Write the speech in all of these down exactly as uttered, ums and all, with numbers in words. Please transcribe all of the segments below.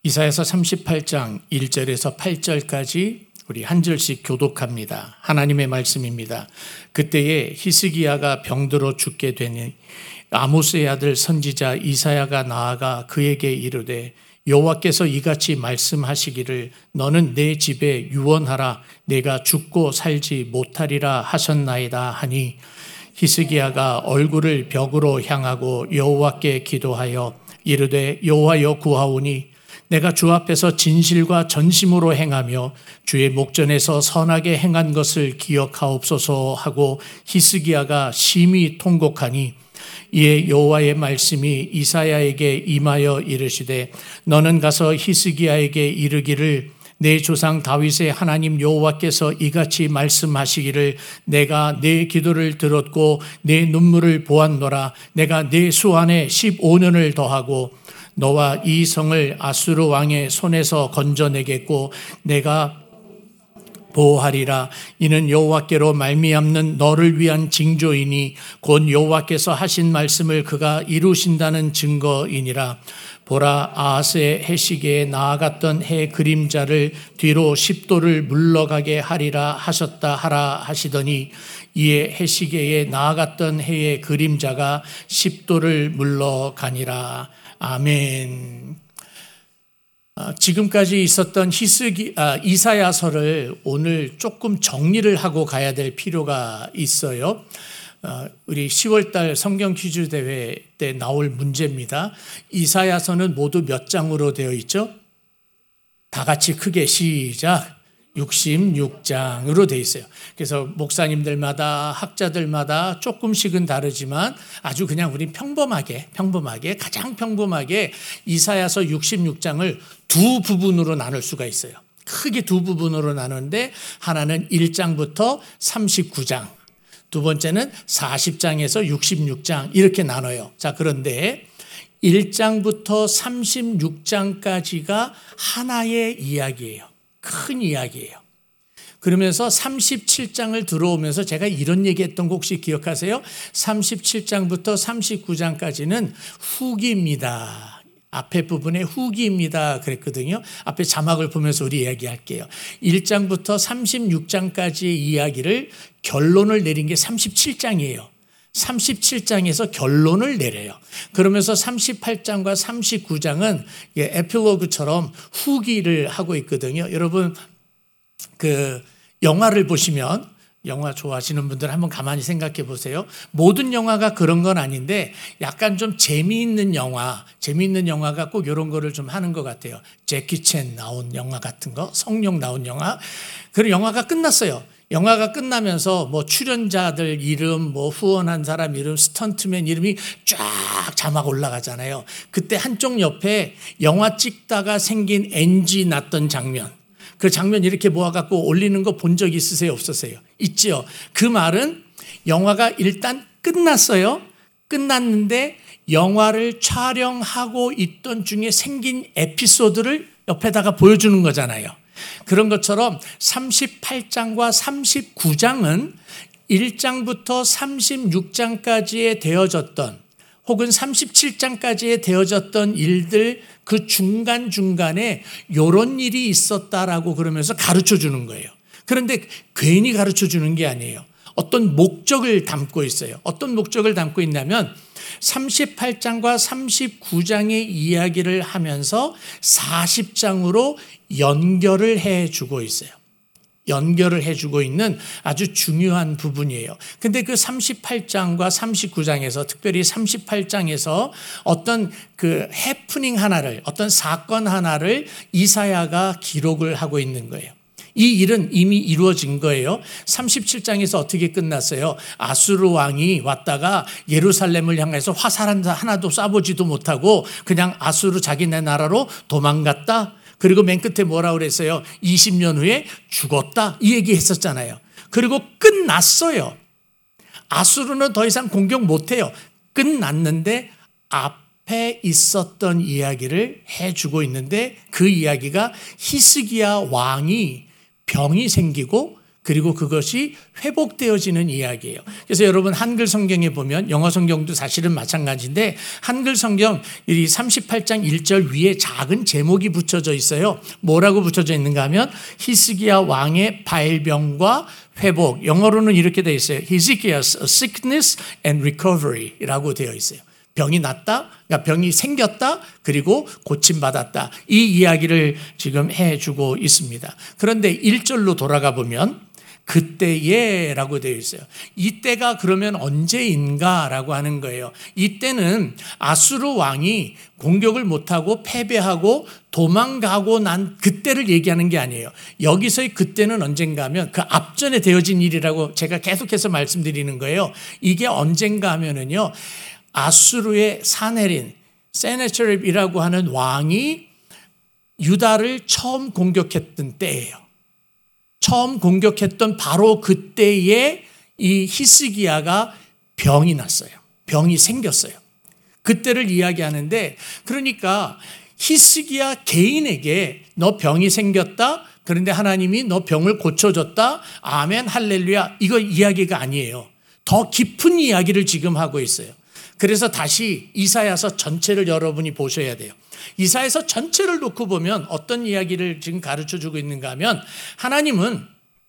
이사야서 삼십팔 장 일 절에서 팔 절까지 우리 한 절씩 교독합니다. 하나님의 말씀입니다. 그때에 히스기야가 병들어 죽게 되니 아모스의 아들 선지자 이사야가 나아가 그에게 이르되 여호와께서 이같이 말씀하시기를 너는 내 집에 유언하라 내가 죽고 살지 못하리라 하셨나이다 하니 히스기야가 얼굴을 벽으로 향하고 여호와께 기도하여 이르되 여호와여 구하오니 내가 주 앞에서 진실과 전심으로 행하며 주의 목전에서 선하게 행한 것을 기억하옵소서 하고 히스기야가 심히 통곡하니 이에 여호와의 말씀이 이사야에게 임하여 이르시되 너는 가서 히스기야에게 이르기를 내 조상 다윗의 하나님 여호와께서 이같이 말씀하시기를 내가 내 기도를 들었고 내 눈물을 보았노라 내가 내 수 안에 십오 년을 더하고 너와 이 성을 아수르 왕의 손에서 건져내겠고 내가 보호하리라. 이는 여호와께로 말미암는 너를 위한 징조이니 곧 여호와께서 하신 말씀을 그가 이루신다는 증거이니라. 보라 아하스의 해시계에 나아갔던 해 그림자를 뒤로 십 도를 물러가게 하리라 하셨다 하라 하시더니 이에 해시계에 나아갔던 해의 그림자가 십 도를 물러가니라. 아멘. 지금까지 있었던 히스기, 아, 이사야서를 오늘 조금 정리를 하고 가야 될 필요가 있어요. 어, 우리 시월 달 성경 퀴즈 대회 때 나올 문제입니다. 이사야서는 모두 몇 장으로 되어 있죠? 다 같이 크게 시작. 육십육 장으로 되어 있어요. 그래서 목사님들마다 학자들마다 조금씩은 다르지만 아주 그냥 우리 평범하게 평범하게 가장 평범하게 이사야서 육십육 장을 두 부분으로 나눌 수가 있어요. 크게 두 부분으로 나누는데 하나는 일 장부터 삼십구 장, 두 번째는 사십 장에서 육십육 장 이렇게 나눠요. 자, 그런데 일 장부터 삼십육 장까지가 하나의 이야기예요. 큰 이야기예요. 그러면서 삼십칠 장을 들어오면서 제가 이런 얘기했던 거 혹시 기억하세요? 삼십칠 장부터 삼십구 장까지는 후기입니다. 앞에 부분에 후기입니다 그랬거든요. 앞에 자막을 보면서 우리 이야기할게요. 일 장부터 삼십육 장까지의 이야기를 결론을 내린 게 삼십칠 장이에요. 삼십칠 장에서 결론을 내려요. 그러면서 삼십팔 장과 삼십구 장은 에필로그처럼 후기를 하고 있거든요. 여러분 그 영화를 보시면 영화 좋아하시는 분들 한번 가만히 생각해 보세요. 모든 영화가 그런 건 아닌데 약간 좀 재미있는 영화, 재미있는 영화가 꼭 이런 거를 좀 하는 것 같아요. 제키 챈 나온 영화 같은 거, 성룡 나온 영화. 그리고 영화가 끝났어요. 영화가 끝나면서 뭐 출연자들 이름, 뭐 후원한 사람 이름, 스턴트맨 이름이 쫙 자막 올라가잖아요. 그때 한쪽 옆에 영화 찍다가 생긴 엔지 났던 장면. 그 장면 이렇게 모아갖고 올리는 거 본 적 있으세요? 없으세요? 있죠. 그 말은 영화가 일단 끝났어요. 끝났는데 영화를 촬영하고 있던 중에 생긴 에피소드를 옆에다가 보여주는 거잖아요. 그런 것처럼 삼십팔 장과 삼십구 장은 일 장부터 삼십육 장까지에 되어졌던 혹은 삼십칠 장까지에 되어졌던 일들 그 중간중간에 이런 일이 있었다라고 그러면서 가르쳐 주는 거예요. 그런데 괜히 가르쳐 주는 게 아니에요. 어떤 목적을 담고 있어요. 어떤 목적을 담고 있냐면 삼십팔 장과 삼십구 장의 이야기를 하면서 사십 장으로 연결을 해주고 있어요. 연결을 해주고 있는 아주 중요한 부분이에요. 근데 그 삼십팔 장과 삼십구 장에서 특별히 삼십팔 장에서 어떤 그 해프닝 하나를 어떤 사건 하나를 이사야가 기록을 하고 있는 거예요. 이 일은 이미 이루어진 거예요. 삼십칠 장에서 어떻게 끝났어요? 아수르 왕이 왔다가 예루살렘을 향해서 화살 하나도 쏴보지도 못하고 그냥 아수르 자기네 나라로 도망갔다. 그리고 맨 끝에 뭐라고 그랬어요? 이십 년 후에 죽었다. 이 얘기 했었잖아요. 그리고 끝났어요. 아수르는 더 이상 공격 못해요. 끝났는데 앞에 있었던 이야기를 해주고 있는데 그 이야기가 히스기야 왕이 병이 생기고 그리고 그것이 회복되어지는 이야기예요. 그래서 여러분 한글 성경에 보면 영어 성경도 사실은 마찬가지인데 한글 성경 이 삼십팔 장 일 절 위에 작은 제목이 붙여져 있어요. 뭐라고 붙여져 있는가 하면 히스기야 왕의 발병과 회복. 영어로는 이렇게 되어 있어요. Hezekiah's sickness and recovery라고 되어 있어요. 병이 났다, 그러니까 병이 생겼다, 그리고 고침받았다. 이 이야기를 지금 해주고 있습니다. 그런데 일 절로 돌아가 보면 그때에 라고 되어 있어요. 이때가 그러면 언제인가 라고 하는 거예요. 이때는 아수르 왕이 공격을 못하고 패배하고 도망가고 난 그때를 얘기하는 게 아니에요. 여기서의 그때는 언젠가 하면 그 앞전에 되어진 일이라고 제가 계속해서 말씀드리는 거예요. 이게 언젠가 하면은요, 아수르의 사네린, 세네체립이라고 하는 왕이 유다를 처음 공격했던 때예요. 처음 공격했던 바로 그때에 이 히스기야가 병이 났어요. 병이 생겼어요. 그때를 이야기하는데, 그러니까 히스기야 개인에게 너 병이 생겼다, 그런데 하나님이 너 병을 고쳐줬다, 아멘 할렐루야, 이거 이야기가 아니에요. 더 깊은 이야기를 지금 하고 있어요. 그래서 다시 이사야서 전체를 여러분이 보셔야 돼요. 이사야서 전체를 놓고 보면 어떤 이야기를 지금 가르쳐주고 있는가 하면, 하나님은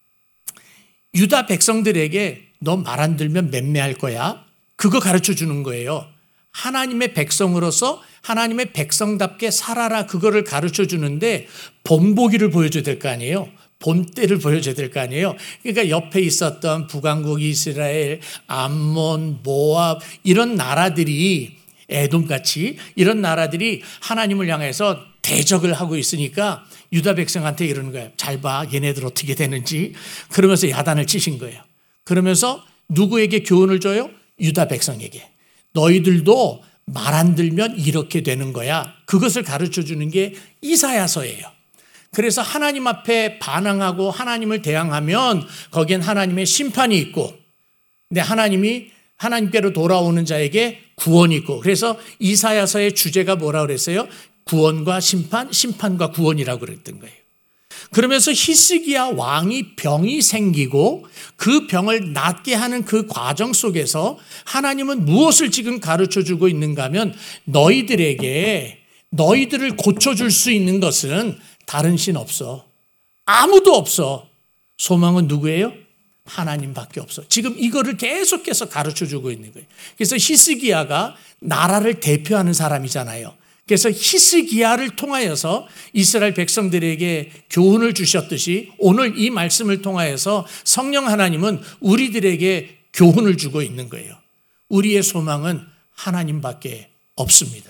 유다 백성들에게 너 말 안 들면 맴매할 거야, 그거 가르쳐주는 거예요. 하나님의 백성으로서 하나님의 백성답게 살아라, 그거를 가르쳐주는데 본보기를 보여줘야 될 거 아니에요. 본때를 보여줘야 될 거 아니에요. 그러니까 옆에 있었던 북왕국 이스라엘, 암몬, 모압 이런 나라들이, 에돔같이 이런 나라들이 하나님을 향해서 대적을 하고 있으니까 유다 백성한테 이러는 거예요. 잘 봐, 얘네들 어떻게 되는지. 그러면서 야단을 치신 거예요. 그러면서 누구에게 교훈을 줘요? 유다 백성에게. 너희들도 말 안 들면 이렇게 되는 거야. 그것을 가르쳐주는 게 이사야서예요. 그래서 하나님 앞에 반항하고 하나님을 대항하면 거기엔 하나님의 심판이 있고, 근데 하나님이 하나님께로 돌아오는 자에게 구원이 있고, 그래서 이사야서의 주제가 뭐라고 그랬어요? 구원과 심판, 심판과 구원이라고 그랬던 거예요. 그러면서 히스기야 왕이 병이 생기고 그 병을 낫게 하는 그 과정 속에서 하나님은 무엇을 지금 가르쳐주고 있는가 하면, 너희들에게 너희들을 고쳐줄 수 있는 것은 다른 신 없어. 아무도 없어. 소망은 누구예요? 하나님밖에 없어. 지금 이거를 계속해서 가르쳐주고 있는 거예요. 그래서 히스기야가 나라를 대표하는 사람이잖아요. 그래서 히스기야를 통하여서 이스라엘 백성들에게 교훈을 주셨듯이 오늘 이 말씀을 통하여서 성령 하나님은 우리들에게 교훈을 주고 있는 거예요. 우리의 소망은 하나님밖에 없습니다.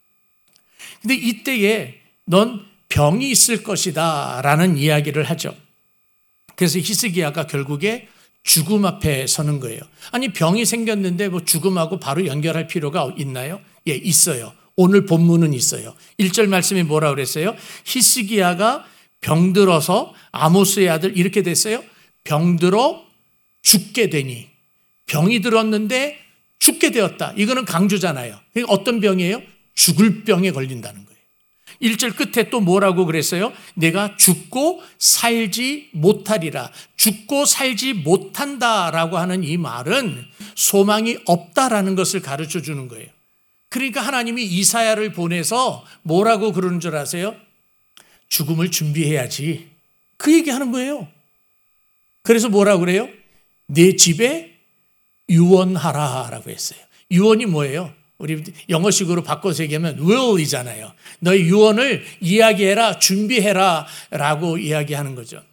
근데 이때에 넌 병이 있을 것이다 라는 이야기를 하죠. 그래서 히스기야가 결국에 죽음 앞에 서는 거예요. 아니, 병이 생겼는데 뭐 죽음하고 바로 연결할 필요가 있나요? 예, 있어요. 오늘 본문은 있어요. 일 절 말씀이 뭐라고 그랬어요? 히스기야가 병들어서, 아모스의 아들 이렇게 됐어요. 병들어 죽게 되니. 병이 들었는데 죽게 되었다. 이거는 강조잖아요. 어떤 병이에요? 죽을 병에 걸린다는 거예요. 일 절 끝에 또 뭐라고 그랬어요? 내가 죽고 살지 못하리라. 죽고 살지 못한다라고 하는 이 말은 소망이 없다라는 것을 가르쳐 주는 거예요. 그러니까 하나님이 이사야를 보내서 뭐라고 그러는 줄 아세요? 죽음을 준비해야지. 그 얘기하는 거예요. 그래서 뭐라고 그래요? 내 집에 유언하라라고 했어요. 유언이 뭐예요? 우리 영어식으로 바꿔서 얘기하면 will이잖아요. 너의 유언을 이야기해라, 준비해라 라고 이야기하는 거죠.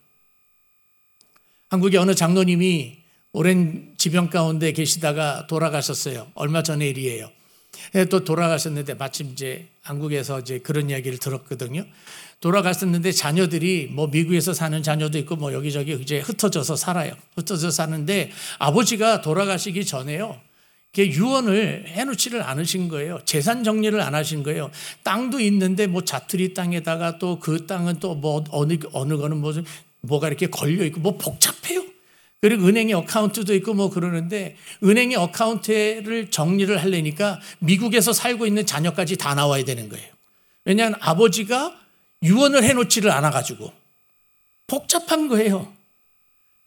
한국의 어느 장로님이 오랜 지병 가운데 계시다가 돌아가셨어요. 얼마 전의 일이에요. 또 돌아가셨는데 마침 이제 한국에서 이제 그런 이야기를 들었거든요. 돌아갔었는데 자녀들이 뭐 미국에서 사는 자녀도 있고 뭐 여기저기 이제 흩어져서 살아요. 흩어져서 사는데 아버지가 돌아가시기 전에요, 유언을 해놓지를 않으신 거예요. 재산 정리를 안 하신 거예요. 땅도 있는데 뭐 자투리 땅에다가 또 그 땅은 또 뭐 어느 어느 거는 뭐 뭐가 이렇게 걸려 있고 뭐 복잡해요. 그리고 은행에 어카운트도 있고 뭐 그러는데 은행에 어카운트를 정리를 하려니까 미국에서 살고 있는 자녀까지 다 나와야 되는 거예요. 왜냐하면 아버지가 유언을 해놓지를 않아가지고 복잡한 거예요.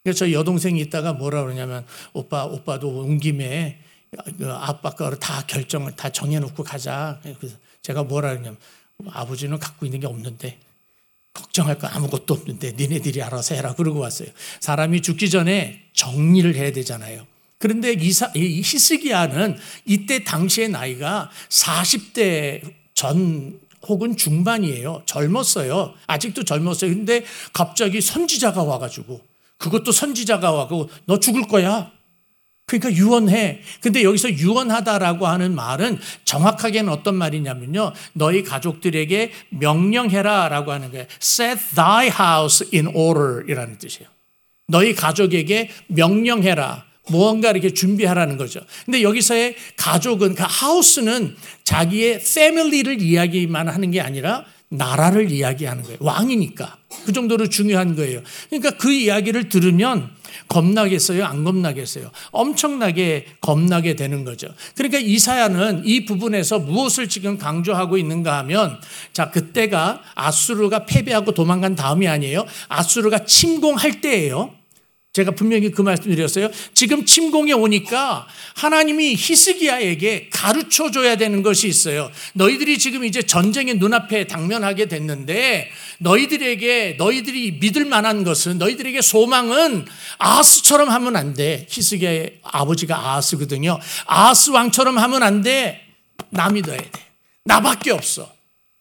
그래서 저희 여동생이 있다가 뭐라 그러냐면 오빠, 오빠도 온 김에 아빠 거를 다 결정을 다 정해놓고 가자. 그래서 제가 뭐라 그러냐면 아버지는 갖고 있는 게 없는데 걱정할 거 아무것도 없는데 니네들이 알아서 해라 그러고 왔어요. 사람이 죽기 전에 정리를 해야 되잖아요. 그런데 이사, 이 히스기야는 이때 당시의 나이가 사십 대 전 혹은 중반이에요. 젊었어요. 아직도 젊었어요. 근데 갑자기 선지자가 와가지고 그것도 선지자가 와가지고 너 죽을 거야. 그러니까 유언해. 근데 여기서 유언하다라고 하는 말은 정확하게는 어떤 말이냐면요. 너희 가족들에게 명령해라 라고 하는 거예요. Set thy house in order 이라는 뜻이에요. 너희 가족에게 명령해라. 무언가 이렇게 준비하라는 거죠. 근데 여기서의 가족은, 그 하우스는 자기의 패밀리를 이야기만 하는 게 아니라 나라를 이야기하는 거예요. 왕이니까. 그 정도로 중요한 거예요. 그러니까 그 이야기를 들으면 겁나겠어요? 안 겁나겠어요? 엄청나게 겁나게 되는 거죠. 그러니까 이사야는 이 부분에서 무엇을 지금 강조하고 있는가 하면, 자, 그때가 아수르가 패배하고 도망간 다음이 아니에요. 아수르가 침공할 때예요. 제가 분명히 그 말씀 드렸어요. 지금 침공에 오니까 하나님이 히스기야에게 가르쳐 줘야 되는 것이 있어요. 너희들이 지금 이제 전쟁의 눈앞에 당면하게 됐는데 너희들에게, 너희들이 믿을 만한 것은, 너희들에게 소망은 아하스처럼 하면 안 돼. 히스기야의 아버지가 아하스거든요. 아하스 왕처럼 하면 안 돼. 나 믿어야 돼. 나밖에 없어.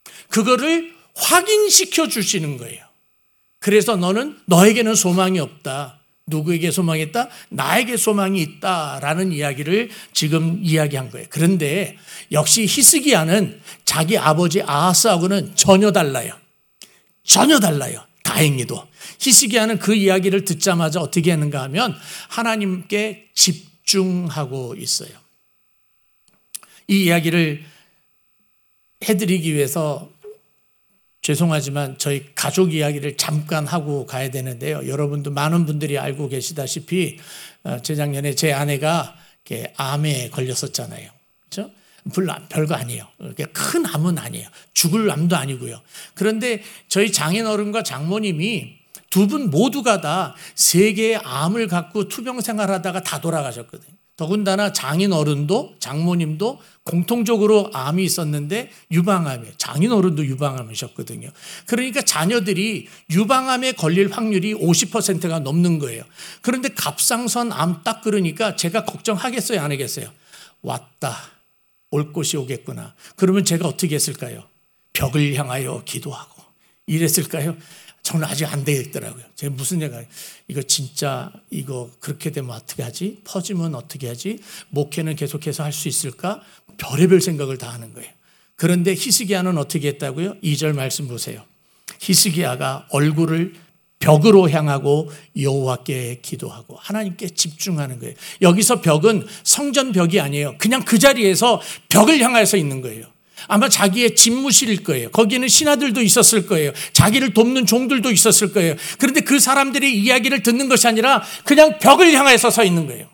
그거를 확인시켜 주시는 거예요. 그래서 너는, 너에게는 소망이 없다. 누구에게 소망이 있다? 나에게 소망이 있다라는 이야기를 지금 이야기한 거예요. 그런데 역시 히스기야는 자기 아버지 아하스하고는 전혀 달라요. 전혀 달라요. 다행히도. 히스기야는 그 이야기를 듣자마자 어떻게 하는가 하면 하나님께 집중하고 있어요. 이 이야기를 해드리기 위해서 죄송하지만 저희 가족 이야기를 잠깐 하고 가야 되는데요. 여러분도 많은 분들이 알고 계시다시피 재작년에 제 아내가 암에 걸렸었잖아요. 그렇죠? 별로 별거 아니에요. 큰 암은 아니에요. 죽을 암도 아니고요. 그런데 저희 장인어른과 장모님이 두 분 모두가 다 세 개의 암을 갖고 투병 생활하다가 다 돌아가셨거든요. 더군다나 장인어른도 장모님도 공통적으로 암이 있었는데 유방암이에요. 장인어른도 유방암이셨거든요. 그러니까 자녀들이 유방암에 걸릴 확률이 오십 퍼센트가 넘는 거예요. 그런데 갑상선 암 딱 그러니까 제가 걱정하겠어요, 안 하겠어요? 왔다. 올 곳이 오겠구나. 그러면 제가 어떻게 했을까요? 벽을 향하여 기도하고 이랬을까요? 저는 아직 안 되겠더라고요. 제가 무슨 생각, 이거 진짜 이거 그렇게 되면 어떻게 하지? 퍼지면 어떻게 하지? 목회는 계속해서 할 수 있을까? 별의별 생각을 다 하는 거예요. 그런데 히스기야는 어떻게 했다고요? 이 절 말씀 보세요. 히스기야가 얼굴을 벽으로 향하고 여호와께 기도하고 하나님께 집중하는 거예요. 여기서 벽은 성전 벽이 아니에요. 그냥 그 자리에서 벽을 향해서 있는 거예요. 아마 자기의 집무실일 거예요. 거기에는 신하들도 있었을 거예요. 자기를 돕는 종들도 있었을 거예요. 그런데 그 사람들의 이야기를 듣는 것이 아니라 그냥 벽을 향해서 서 있는 거예요.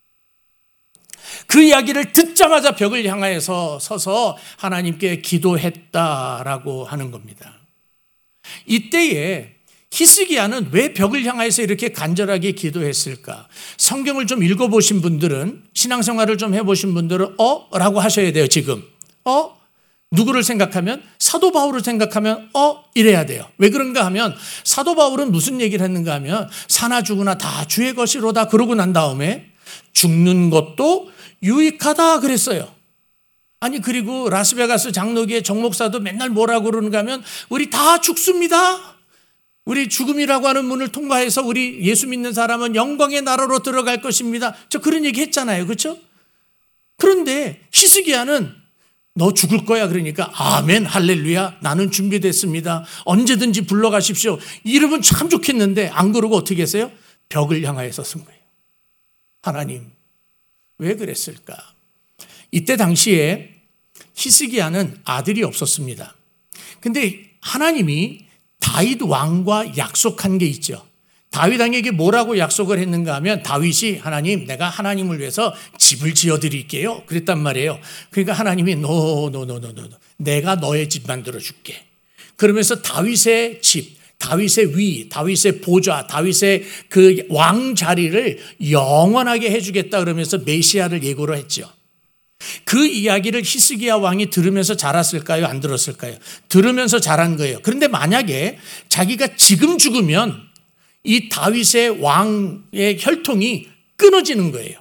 그 이야기를 듣자마자 벽을 향해서 서서 하나님께 기도했다라고 하는 겁니다. 이때에 히스기야는 왜 벽을 향해서 이렇게 간절하게 기도했을까? 성경을 좀 읽어보신 분들은, 신앙생활을 좀 해보신 분들은 어? 라고 하셔야 돼요. 지금 어? 누구를 생각하면? 사도 바울을 생각하면 어? 이래야 돼요. 왜 그런가 하면 사도 바울은 무슨 얘기를 했는가 하면 사나 죽으나 다 주의 것이로다 그러고 난 다음에 죽는 것도 유익하다 그랬어요. 아니 그리고 라스베가스 장로교의 정 목사도 맨날 뭐라고 그러는가 하면 우리 다 죽습니다. 우리 죽음이라고 하는 문을 통과해서 우리 예수 믿는 사람은 영광의 나라로 들어갈 것입니다. 저 그런 얘기 했잖아요. 그렇죠? 그런데 히스기야는 너 죽을 거야 그러니까 아멘 할렐루야 나는 준비됐습니다. 언제든지 불러가십시오. 이러면 참 좋겠는데 안 그러고 어떻게 했어요? 벽을 향하여서 쓴 거예요. 하나님 왜 그랬을까? 이때 당시에 히스기야는 아들이 없었습니다. 근데 하나님이 다윗 왕과 약속한 게 있죠. 다윗 왕에게 뭐라고 약속을 했는가 하면 다윗이 하나님 내가 하나님을 위해서 집을 지어드릴게요 그랬단 말이에요. 그러니까 하나님이 노 노 노 노 노 내가 너의 집 만들어 줄게. 그러면서 다윗의 집, 다윗의 위, 다윗의 보좌, 다윗의 그 왕 자리를 영원하게 해주겠다 그러면서 메시아를 예고로 했죠. 그 이야기를 히스기야 왕이 들으면서 자랐을까요? 안 들었을까요? 들으면서 자란 거예요. 그런데 만약에 자기가 지금 죽으면 이 다윗의 왕의 혈통이 끊어지는 거예요.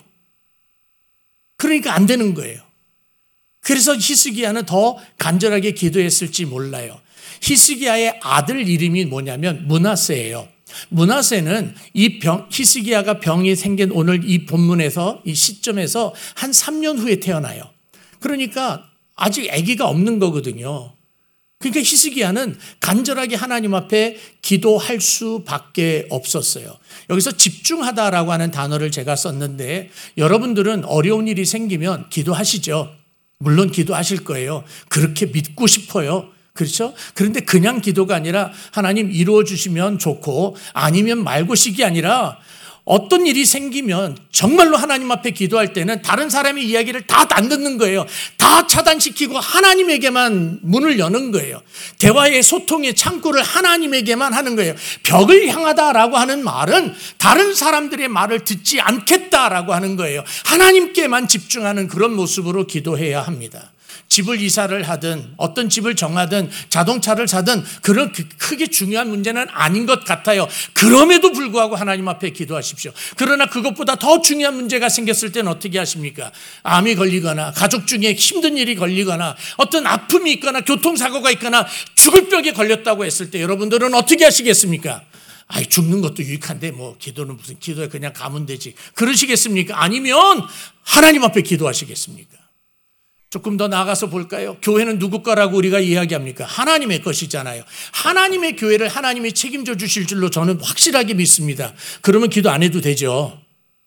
그러니까 안 되는 거예요. 그래서 히스기야는 더 간절하게 기도했을지 몰라요. 히스기야의 아들 이름이 뭐냐면 므낫세예요. 므낫세는 이 병, 히스기야가 병이 생긴 오늘 이 본문에서 이 시점에서 한 삼 년 후에 태어나요. 그러니까 아직 아기가 없는 거거든요. 그러니까 히스기야는 간절하게 하나님 앞에 기도할 수밖에 없었어요. 여기서 집중하다라고 하는 단어를 제가 썼는데 여러분들은 어려운 일이 생기면 기도하시죠. 물론 기도하실 거예요. 그렇게 믿고 싶어요. 그렇죠? 그런데 그냥 기도가 아니라 하나님 이루어 주시면 좋고 아니면 말고식이 아니라 어떤 일이 생기면 정말로 하나님 앞에 기도할 때는 다른 사람의 이야기를 다 안 듣는 거예요. 다 차단시키고 하나님에게만 문을 여는 거예요. 대화의 소통의 창구를 하나님에게만 하는 거예요. 벽을 향하다라고 하는 말은 다른 사람들의 말을 듣지 않겠다라고 하는 거예요. 하나님께만 집중하는 그런 모습으로 기도해야 합니다. 집을 이사를 하든 어떤 집을 정하든 자동차를 사든 그런 크게 중요한 문제는 아닌 것 같아요. 그럼에도 불구하고 하나님 앞에 기도하십시오. 그러나 그것보다 더 중요한 문제가 생겼을 때는 어떻게 하십니까? 암이 걸리거나 가족 중에 힘든 일이 걸리거나 어떤 아픔이 있거나 교통사고가 있거나 죽을 벽에 걸렸다고 했을 때 여러분들은 어떻게 하시겠습니까? 아이, 죽는 것도 유익한데 뭐 기도는 무슨 기도에 그냥 가면 되지. 그러시겠습니까? 아니면 하나님 앞에 기도하시겠습니까? 조금 더 나아가서 볼까요? 교회는 누구 거라고 우리가 이야기합니까? 하나님의 것이잖아요. 하나님의 교회를 하나님이 책임져 주실 줄로 저는 확실하게 믿습니다. 그러면 기도 안 해도 되죠.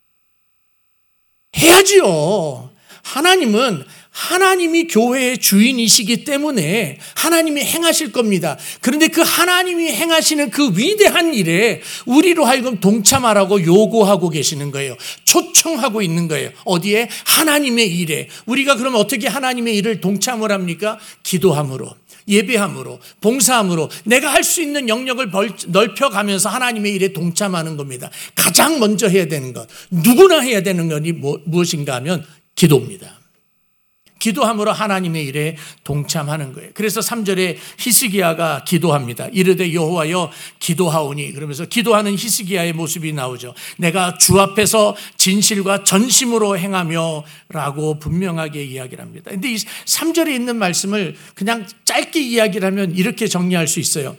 해야지요. 하나님은 하나님이 교회의 주인이시기 때문에 하나님이 행하실 겁니다. 그런데 그 하나님이 행하시는 그 위대한 일에 우리로 하여금 동참하라고 요구하고 계시는 거예요. 초청하고 있는 거예요. 어디에? 하나님의 일에. 우리가 그러면 어떻게 하나님의 일을 동참을 합니까? 기도함으로, 예배함으로, 봉사함으로 내가 할 수 있는 영역을 넓혀가면서 하나님의 일에 동참하는 겁니다. 가장 먼저 해야 되는 것, 누구나 해야 되는 것이 무엇인가 하면 기도입니다. 기도함으로 하나님의 일에 동참하는 거예요. 그래서 삼 절에 히스기야가 기도합니다. 이르되 여호와여 기도하오니, 그러면서 기도하는 히스기야의 모습이 나오죠. 내가 주 앞에서 진실과 전심으로 행하며 라고 분명하게 이야기를 합니다. 그런데 이 삼 절에 있는 말씀을 그냥 짧게 이야기를 하면 이렇게 정리할 수 있어요.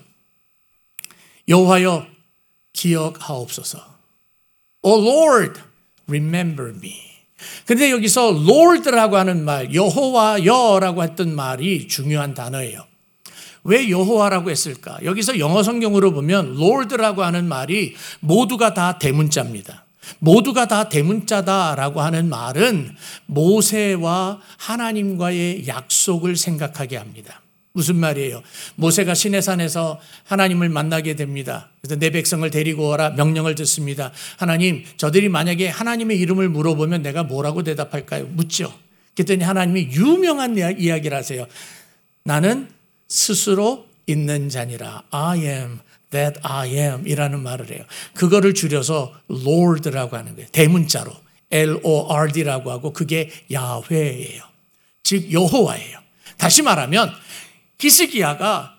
여호와여 기억하옵소서. O Lord, remember me. 그런데 여기서 Lord라고 하는 말, 여호와여라고 했던 말이 중요한 단어예요. 왜 여호와라고 했을까? 여기서 영어 성경으로 보면 Lord라고 하는 말이 모두가 다 대문자입니다. 모두가 다 대문자다라고 하는 말은 모세와 하나님과의 약속을 생각하게 합니다. 무슨 말이에요? 모세가 시내산에서 하나님을 만나게 됩니다. 그래서 내 백성을 데리고 오라 명령을 듣습니다. 하나님, 저들이 만약에 하나님의 이름을 물어보면 내가 뭐라고 대답할까요? 묻죠. 그랬더니 하나님이 유명한 이야기를 하세요. 나는 스스로 있는 자니라. I am that I am 이라는 말을 해요. 그거를 줄여서 Lord라고 하는 거예요. 대문자로 L O R D라고 하고 그게 야훼예요. 즉 여호와예요. 다시 말하면 히스기야가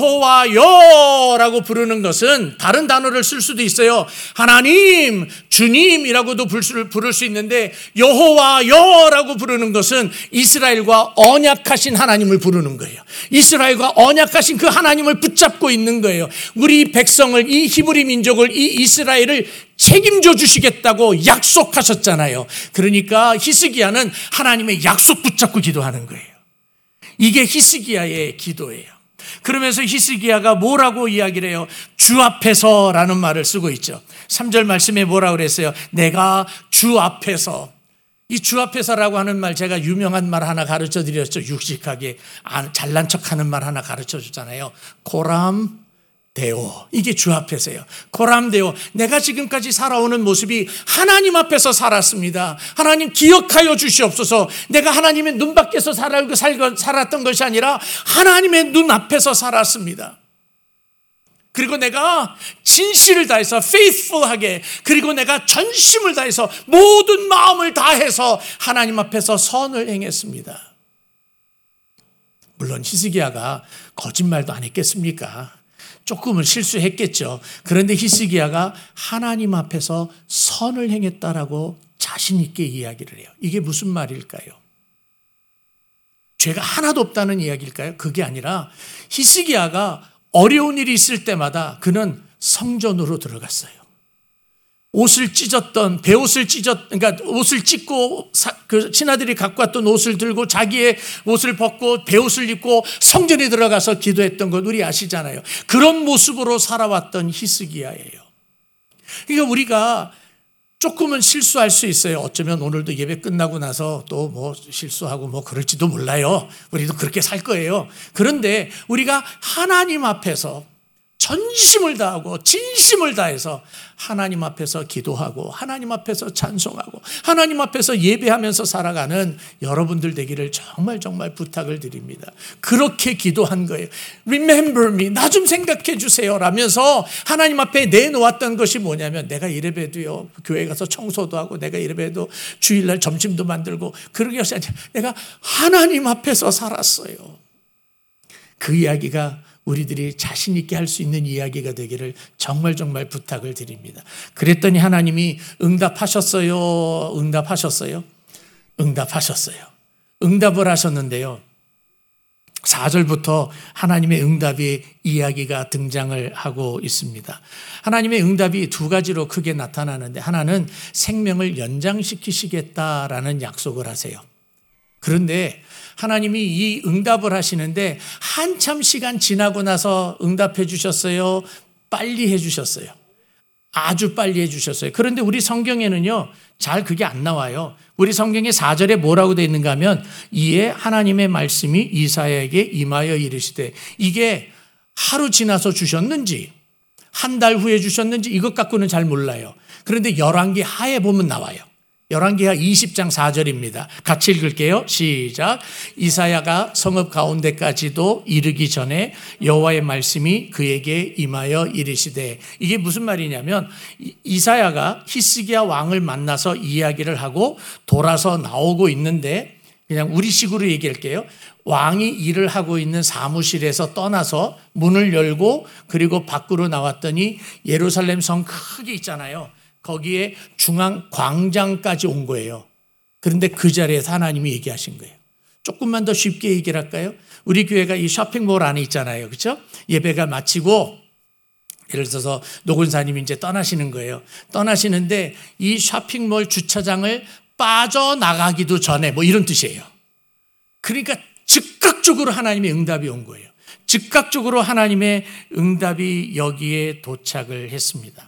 여호와여라고 부르는 것은 다른 단어를 쓸 수도 있어요. 하나님, 주님이라고도 부를 수 있는데 여호와여라고 부르는 것은 이스라엘과 언약하신 하나님을 부르는 거예요. 이스라엘과 언약하신 그 하나님을 붙잡고 있는 거예요. 우리 백성을, 이 히브리 민족을, 이 이스라엘을 책임져 주시겠다고 약속하셨잖아요. 그러니까 히스기야는 하나님의 약속 붙잡고 기도하는 거예요. 이게 히스기야의 기도예요. 그러면서 히스기야가 뭐라고 이야기를 해요? 주 앞에서라는 말을 쓰고 있죠. 삼 절 말씀에 뭐라고 그랬어요? 내가 주 앞에서. 이 주 앞에서라고 하는 말 제가 유명한 말 하나 가르쳐 드렸죠. 육식하게 잘난 척하는 말 하나 가르쳐 줬잖아요. 코람 데오. 이게 주 앞에서요. 코람 데오. 내가 지금까지 살아오는 모습이 하나님 앞에서 살았습니다. 하나님 기억하여 주시옵소서. 내가 하나님의 눈 밖에서 살았던 것이 아니라 하나님의 눈 앞에서 살았습니다. 그리고 내가 진실을 다해서 faithful하게, 그리고 내가 전심을 다해서 모든 마음을 다해서 하나님 앞에서 선을 행했습니다. 물론 히스기야가 거짓말도 안 했겠습니까? 조금은 실수했겠죠. 그런데 히스기야가 하나님 앞에서 선을 행했다라고 자신 있게 이야기를 해요. 이게 무슨 말일까요? 죄가 하나도 없다는 이야기일까요? 그게 아니라 히스기야가 어려운 일이 있을 때마다 그는 성전으로 들어갔어요. 옷을 찢었던, 베옷을 찢었, 그러니까 옷을 찢고 사, 그 신하들이 갖고 왔던 옷을 들고 자기의 옷을 벗고 베옷을 입고 성전에 들어가서 기도했던 것 우리 아시잖아요. 그런 모습으로 살아왔던 히스기야예요. 그러니까 우리가 조금은 실수할 수 있어요. 어쩌면 오늘도 예배 끝나고 나서 또 뭐 실수하고 뭐 그럴지도 몰라요. 우리도 그렇게 살 거예요. 그런데 우리가 하나님 앞에서 전심을 다하고 진심을 다해서 하나님 앞에서 기도하고 하나님 앞에서 찬송하고 하나님 앞에서 예배하면서 살아가는 여러분들 되기를 정말 정말 부탁을 드립니다. 그렇게 기도한 거예요. Remember me, 나 좀 생각해 주세요 라면서 하나님 앞에 내놓았던 것이 뭐냐면, 내가 이래봬도요 교회 가서 청소도 하고 내가 이래봬도 주일날 점심도 만들고 그런 것이 아니라 내가 하나님 앞에서 살았어요. 그 이야기가 우리들이 자신 있게 할 수 있는 이야기가 되기를 정말 정말 부탁을 드립니다. 그랬더니 하나님이 응답하셨어요? 응답하셨어요? 응답하셨어요. 응답을 하셨는데요. 사 절부터 하나님의 응답이 이야기가 등장을 하고 있습니다. 하나님의 응답이 두 가지로 크게 나타나는데, 하나는 생명을 연장시키시겠다라는 약속을 하세요. 그런데 하나님이 이 응답을 하시는데 한참 시간 지나고 나서 응답해 주셨어요? 빨리 해 주셨어요? 아주 빨리 해 주셨어요. 그런데 우리 성경에는요, 잘 그게 안 나와요. 우리 성경의 사 절에 뭐라고 되어 있는가 하면, 이에 하나님의 말씀이 이사야에게 임하여 이르시되, 이게 하루 지나서 주셨는지 한 달 후에 주셨는지 이것 갖고는 잘 몰라요. 그런데 열왕기 하에 보면 나와요. 열왕기하 이십 장 사 절입니다. 같이 읽을게요. 시작. 이사야가 성읍 가운데까지도 이르기 전에 여호와의 말씀이 그에게 임하여 이르시되, 이게 무슨 말이냐면 이사야가 히스기야 왕을 만나서 이야기를 하고 돌아서 나오고 있는데, 그냥 우리식으로 얘기할게요. 왕이 일을 하고 있는 사무실에서 떠나서 문을 열고 그리고 밖으로 나왔더니 예루살렘 성 크게 있잖아요. 거기에 중앙 광장까지 온 거예요. 그런데 그 자리에서 하나님이 얘기하신 거예요. 조금만 더 쉽게 얘기를 할까요? 우리 교회가 이 쇼핑몰 안에 있잖아요. 그렇죠? 예배가 마치고 예를 들어서 노근사님이 이제 떠나시는 거예요. 떠나시는데 이 쇼핑몰 주차장을 빠져나가기도 전에, 뭐 이런 뜻이에요. 그러니까 즉각적으로 하나님의 응답이 온 거예요. 즉각적으로 하나님의 응답이 여기에 도착을 했습니다.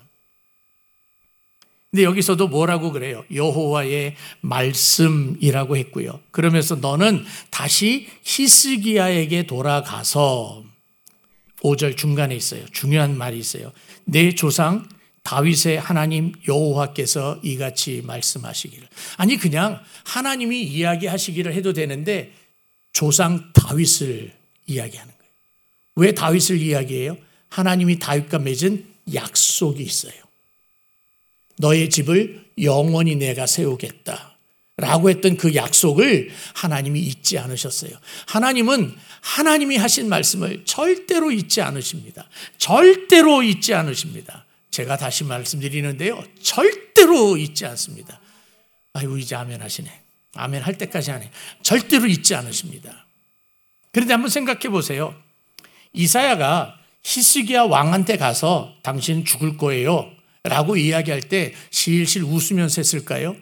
근데 여기서도 뭐라고 그래요? 여호와의 말씀이라고 했고요. 그러면서 너는 다시 히스기야에게 돌아가서, 오 절 중간에 있어요. 중요한 말이 있어요. 내 조상 다윗의 하나님 여호와께서 이같이 말씀하시기를. 아니 그냥 하나님이 이야기하시기를 해도 되는데 조상 다윗을 이야기하는 거예요. 왜 다윗을 이야기해요? 하나님이 다윗과 맺은 약속이 있어요. 너의 집을 영원히 내가 세우겠다 라고 했던 그 약속을 하나님이 잊지 않으셨어요. 하나님은 하나님이 하신 말씀을 절대로 잊지 않으십니다. 절대로 잊지 않으십니다. 제가 다시 말씀드리는데요, 절대로 잊지 않습니다. 아이고 이제 아멘 하시네. 아멘 할 때까지 하네. 절대로 잊지 않으십니다. 그런데 한번 생각해 보세요. 이사야가 히스기야 왕한테 가서 당신 죽을 거예요 라고 이야기할 때 실실 웃으면서 했을까요?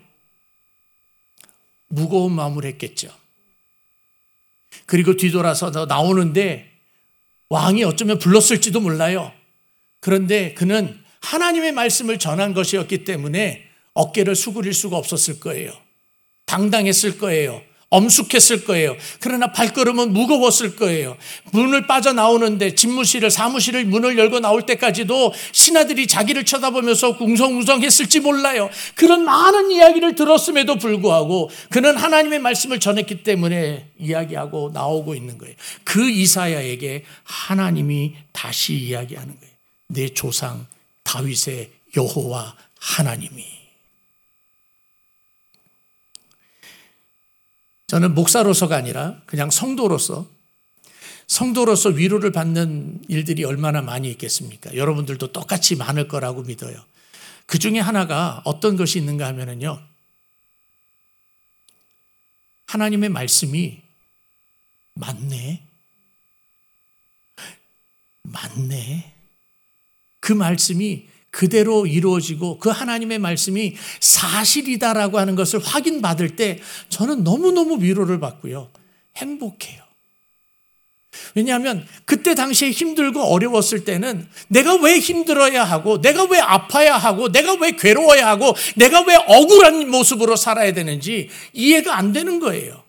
무거운 마음을 했겠죠. 그리고 뒤돌아서 나오는데 왕이 어쩌면 불렀을지도 몰라요. 그런데 그는 하나님의 말씀을 전한 것이었기 때문에 어깨를 수그릴 수가 없었을 거예요. 당당했을 거예요. 엄숙했을 거예요. 그러나 발걸음은 무거웠을 거예요. 문을 빠져나오는데 집무실을 사무실을 문을 열고 나올 때까지도 신하들이 자기를 쳐다보면서 웅성웅성했을지 몰라요. 그런 많은 이야기를 들었음에도 불구하고 그는 하나님의 말씀을 전했기 때문에 이야기하고 나오고 있는 거예요. 그 이사야에게 하나님이 다시 이야기하는 거예요. 내 조상 다윗의 여호와 하나님이. 저는 목사로서가 아니라 그냥 성도로서 성도로서 위로를 받는 일들이 얼마나 많이 있겠습니까? 여러분들도 똑같이 많을 거라고 믿어요. 그 중에 하나가 어떤 것이 있는가 하면요, 하나님의 말씀이 맞네. 맞네. 그 말씀이 그대로 이루어지고 그 하나님의 말씀이 사실이다라고 하는 것을 확인받을 때 저는 너무너무 위로를 받고요, 행복해요. 왜냐하면 그때 당시에 힘들고 어려웠을 때는 내가 왜 힘들어야 하고, 내가 왜 아파야 하고, 내가 왜 괴로워야 하고, 내가 왜 억울한 모습으로 살아야 되는지 이해가 안 되는 거예요.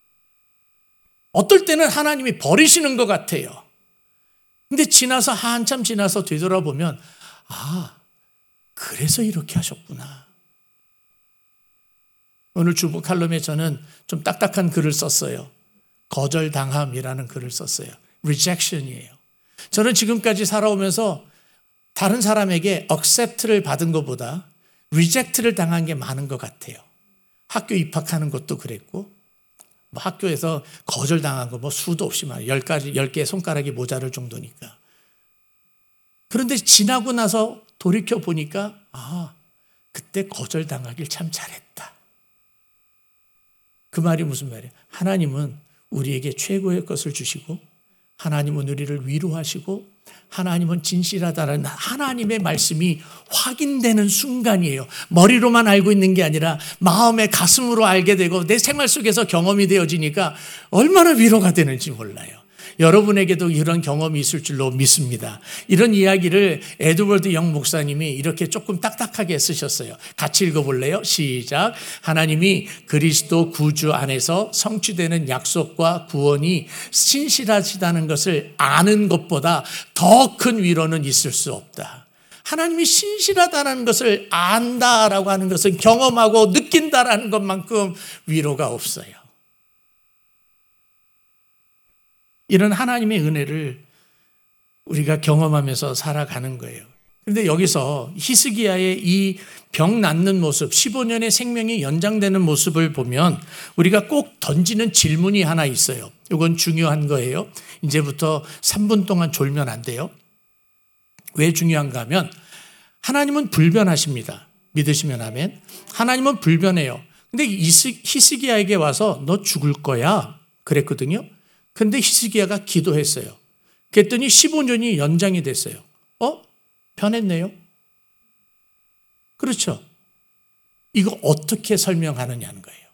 어떨 때는 하나님이 버리시는 것 같아요. 근데 지나서 한참 지나서 되돌아보면 아, 그래서 이렇게 하셨구나. 오늘 주보 칼럼에 저는 좀 딱딱한 글을 썼어요. 거절당함이라는 글을 썼어요. rejection이에요. 저는 지금까지 살아오면서 다른 사람에게 accept를 받은 것보다 reject를 당한 게 많은 것 같아요. 학교 입학하는 것도 그랬고, 뭐 학교에서 거절당한 거 뭐 수도 없이 많아요. 열 가지, 열 개의 손가락이 모자랄 정도니까. 그런데 지나고 나서 돌이켜 보니까 아, 그때 거절당하길 참 잘했다. 그 말이 무슨 말이에요? 하나님은 우리에게 최고의 것을 주시고, 하나님은 우리를 위로하시고, 하나님은 진실하다는 하나님의 말씀이 확인되는 순간이에요. 머리로만 알고 있는 게 아니라 마음의 가슴으로 알게 되고 내 생활 속에서 경험이 되어지니까 얼마나 위로가 되는지 몰라요. 여러분에게도 이런 경험이 있을 줄로 믿습니다. 이런 이야기를 에드워드 영 목사님이 이렇게 조금 딱딱하게 쓰셨어요. 같이 읽어볼래요? 시작. 하나님이 그리스도 구주 안에서 성취되는 약속과 구원이 신실하시다는 것을 아는 것보다 더 큰 위로는 있을 수 없다. 하나님이 신실하다는 것을 안다라고 하는 것은 경험하고 느낀다라는 것만큼 위로가 없어요. 이런 하나님의 은혜를 우리가 경험하면서 살아가는 거예요. 그런데 여기서 히스기야의 이 병 낫는 모습, 십오 년의 생명이 연장되는 모습을 보면 우리가 꼭 던지는 질문이 하나 있어요. 이건 중요한 거예요. 이제부터 삼 분 동안 졸면 안 돼요. 왜 중요한가 하면 하나님은 불변하십니다. 믿으시면 아멘. 하나님은 불변해요. 근데 히스기야에게 와서 너 죽을 거야 그랬거든요. 근데 히스기야가 기도했어요. 그랬더니 십오 년이 연장이 됐어요. 어? 변했네요. 그렇죠. 이거 어떻게 설명하느냐는 거예요.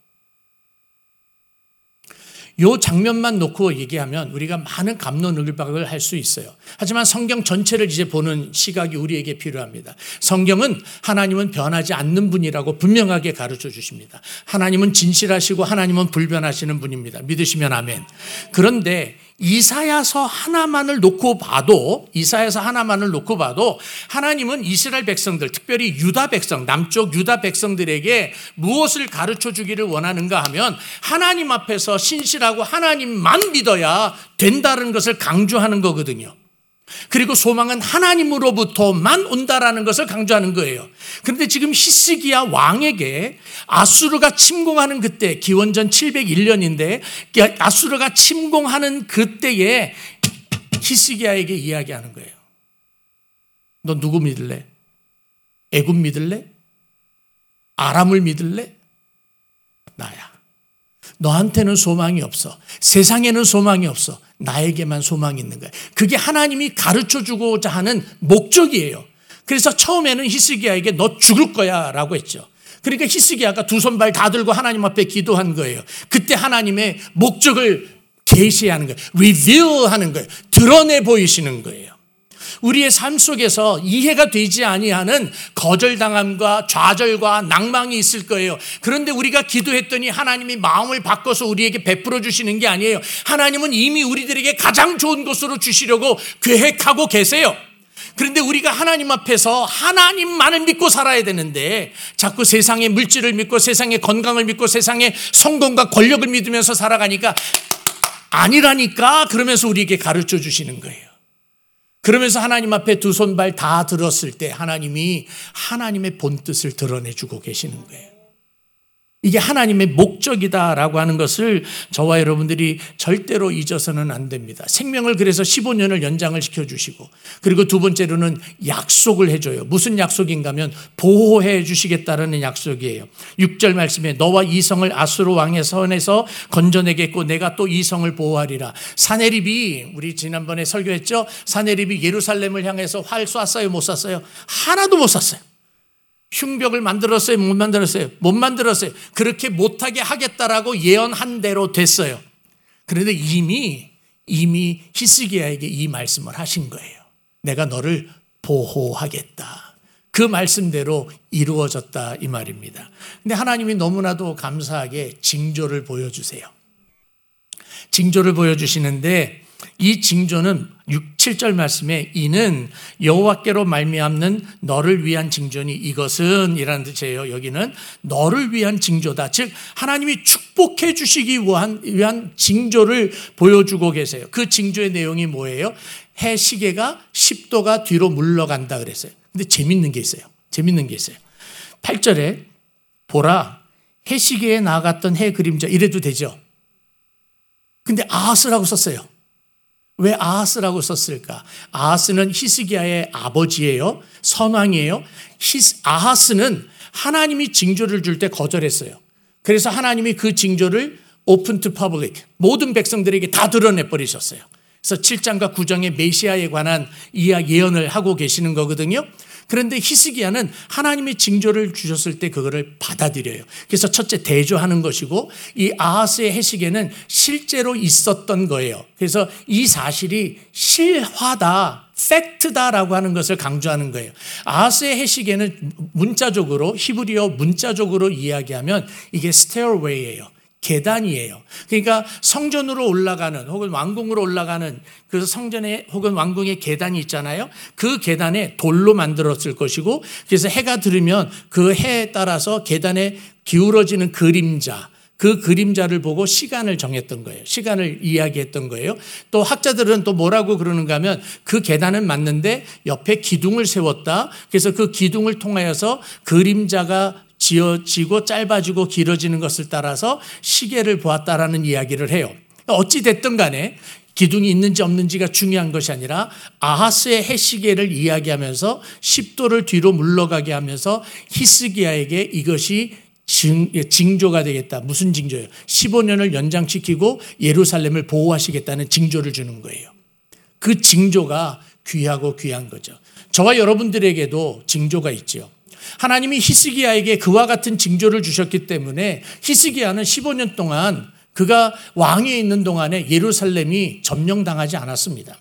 이 장면만 놓고 얘기하면 우리가 많은 갑론을박을 할 수 있어요. 하지만 성경 전체를 이제 보는 시각이 우리에게 필요합니다. 성경은 하나님은 변하지 않는 분이라고 분명하게 가르쳐 주십니다. 하나님은 진실하시고 하나님은 불변하시는 분입니다. 믿으시면 아멘. 그런데 이사야서 하나만을 놓고 봐도 이사야서 하나만을 놓고 봐도 하나님은 이스라엘 백성들, 특별히 유다 백성, 남쪽 유다 백성들에게 무엇을 가르쳐 주기를 원하는가 하면 하나님 앞에서 신실하고 하나님만 믿어야 된다는 것을 강조하는 거거든요. 그리고 소망은 하나님으로부터만 온다라는 것을 강조하는 거예요. 그런데 지금 히스기야 왕에게 아수르가 침공하는 그때, 기원전 칠백일 년인데 아수르가 침공하는 그때에 히스기야에게 이야기하는 거예요. 너 누구 믿을래? 애굽 믿을래? 아람을 믿을래? 나야. 너한테는 소망이 없어. 세상에는 소망이 없어. 나에게만 소망이 있는 거예요. 그게 하나님이 가르쳐주고자 하는 목적이에요. 그래서 처음에는 히스기야에게 너 죽을 거야 라고 했죠. 그러니까 히스기야가 두 손발 다 들고 하나님 앞에 기도한 거예요. 그때 하나님의 목적을 계시하는 거예요. 리빌하는 거예요. 드러내 보이시는 거예요. 우리의 삶 속에서 이해가 되지 아니하는 거절당함과 좌절과 낭망이 있을 거예요. 그런데 우리가 기도했더니 하나님이 마음을 바꿔서 우리에게 베풀어 주시는 게 아니에요. 하나님은 이미 우리들에게 가장 좋은 것으로 주시려고 계획하고 계세요. 그런데 우리가 하나님 앞에서 하나님만을 믿고 살아야 되는데 자꾸 세상의 물질을 믿고 세상의 건강을 믿고 세상의 성공과 권력을 믿으면서 살아가니까 아니라니까 그러면서 우리에게 가르쳐 주시는 거예요. 그러면서 하나님 앞에 두 손발 다 들었을 때 하나님이 하나님의 본뜻을 드러내주고 계시는 거예요. 이게 하나님의 목적이다라고 하는 것을 저와 여러분들이 절대로 잊어서는 안 됩니다. 생명을 그래서 십오 년을 연장을 시켜주시고, 그리고 두 번째로는 약속을 해줘요. 무슨 약속인가 하면 보호해 주시겠다라는 약속이에요. 육 절 말씀에 너와 이 성을 아수르 왕의 손에서 건져내겠고 내가 또 이 성을 보호하리라. 사네립이, 우리 지난번에 설교했죠. 사네립이 예루살렘을 향해서 활 쐈어요, 못 쐈어요? 하나도 못 쐈어요. 흉벽을 만들었어요, 못 만들었어요? 못 만들었어요. 그렇게 못하게 하겠다라고 예언한 대로 됐어요. 그런데 이미 이미 히스기야에게 이 말씀을 하신 거예요. 내가 너를 보호하겠다. 그 말씀대로 이루어졌다 이 말입니다. 근데 하나님이 너무나도 감사하게 징조를 보여주세요. 징조를 보여주시는데 이 징조는 육, 칠 절 말씀에 이는 여호와께로 말미암는 너를 위한 징조니 이것은 이라는 뜻이에요. 여기는 너를 위한 징조다. 즉 하나님이 축복해 주시기 위한, 위한 징조를 보여주고 계세요. 그 징조의 내용이 뭐예요? 해 시계가 십 도가 뒤로 물러간다 그랬어요. 근데 재밌는 게 있어요. 재밌는 게 있어요. 팔 절에 보라 해 시계에 나아갔던 해 그림자, 이래도 되죠. 근데 아하스라고 썼어요. 왜 아하스라고 썼을까? 아하스는 히스기야의 아버지예요. 선왕이에요. 히스, 아하스는 하나님이 징조를 줄 때 거절했어요. 그래서 하나님이 그 징조를 open to public, 모든 백성들에게 다 드러내버리셨어요. 그래서 칠 장과 구 장의 메시아에 관한 이야기 예언을 하고 계시는 거거든요. 그런데 히스기야는 하나님의 징조를 주셨을 때 그거를 받아들여요. 그래서 첫째 대조하는 것이고, 이 아하스의 해시계는 실제로 있었던 거예요. 그래서 이 사실이 실화다, 팩트다라고 하는 것을 강조하는 거예요. 아하스의 해시계는 문자적으로, 히브리어 문자적으로 이야기하면 이게 스테어웨이예요. 계단이에요. 그러니까 성전으로 올라가는 혹은 왕궁으로 올라가는 그 성전에 혹은 왕궁의 계단이 있잖아요. 그 계단에 돌로 만들었을 것이고, 그래서 해가 들으면 그 해에 따라서 계단에 기울어지는 그림자, 그 그림자를 보고 시간을 정했던 거예요. 시간을 이야기했던 거예요. 또 학자들은 또 뭐라고 그러는가 하면 그 계단은 맞는데 옆에 기둥을 세웠다. 그래서 그 기둥을 통하여서 그림자가 지어지고 짧아지고 길어지는 것을 따라서 시계를 보았다라는 이야기를 해요. 어찌 됐든 간에 기둥이 있는지 없는지가 중요한 것이 아니라 아하스의 해시계를 이야기하면서 십 도를 뒤로 물러가게 하면서 히스기야에게 이것이 징, 징조가 되겠다. 무슨 징조예요? 십오 년을 연장시키고 예루살렘을 보호하시겠다는 징조를 주는 거예요. 그 징조가 귀하고 귀한 거죠. 저와 여러분들에게도 징조가 있죠. 하나님이 히스기야에게 그와 같은 징조를 주셨기 때문에 히스기야는 십오 년 동안 그가 왕위에 있는 동안에 예루살렘이 점령당하지 않았습니다.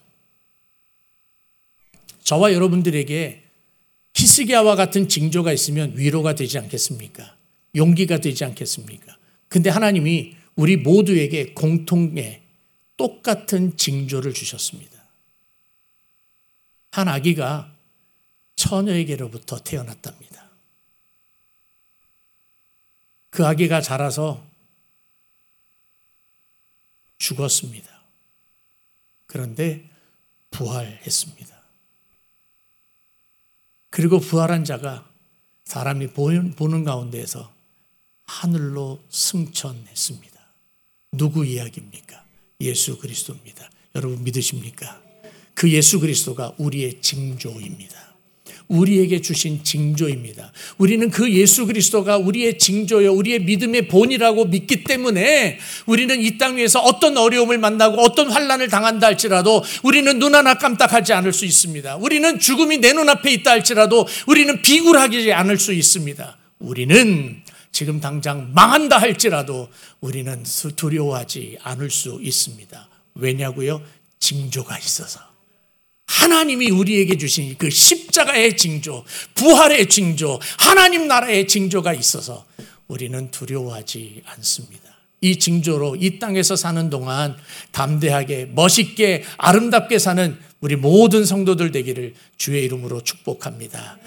저와 여러분들에게 히스기야와 같은 징조가 있으면 위로가 되지 않겠습니까? 용기가 되지 않겠습니까? 근데 하나님이 우리 모두에게 공통의 똑같은 징조를 주셨습니다. 한 아기가 처녀에게로부터 태어났답니다. 그 아기가 자라서 죽었습니다. 그런데 부활했습니다. 그리고 부활한 자가 사람이 보는 가운데에서 하늘로 승천했습니다. 누구 이야기입니까? 예수 그리스도입니다. 여러분 믿으십니까? 그 예수 그리스도가 우리의 징조입니다. 우리에게 주신 징조입니다. 우리는 그 예수 그리스도가 우리의 징조요, 우리의 믿음의 본이라고 믿기 때문에 우리는 이 땅 위에서 어떤 어려움을 만나고 어떤 환난을 당한다 할지라도 우리는 눈 하나 깜빡하지 않을 수 있습니다. 우리는 죽음이 내 눈앞에 있다 할지라도 우리는 비굴하지 않을 수 있습니다. 우리는 지금 당장 망한다 할지라도 우리는 두려워하지 않을 수 있습니다. 왜냐고요? 징조가 있어서. 하나님이 우리에게 주신 그 십자가의 징조, 부활의 징조, 하나님 나라의 징조가 있어서 우리는 두려워하지 않습니다. 이 징조로 이 땅에서 사는 동안 담대하게 멋있게 아름답게 사는 우리 모든 성도들 되기를 주의 이름으로 축복합니다.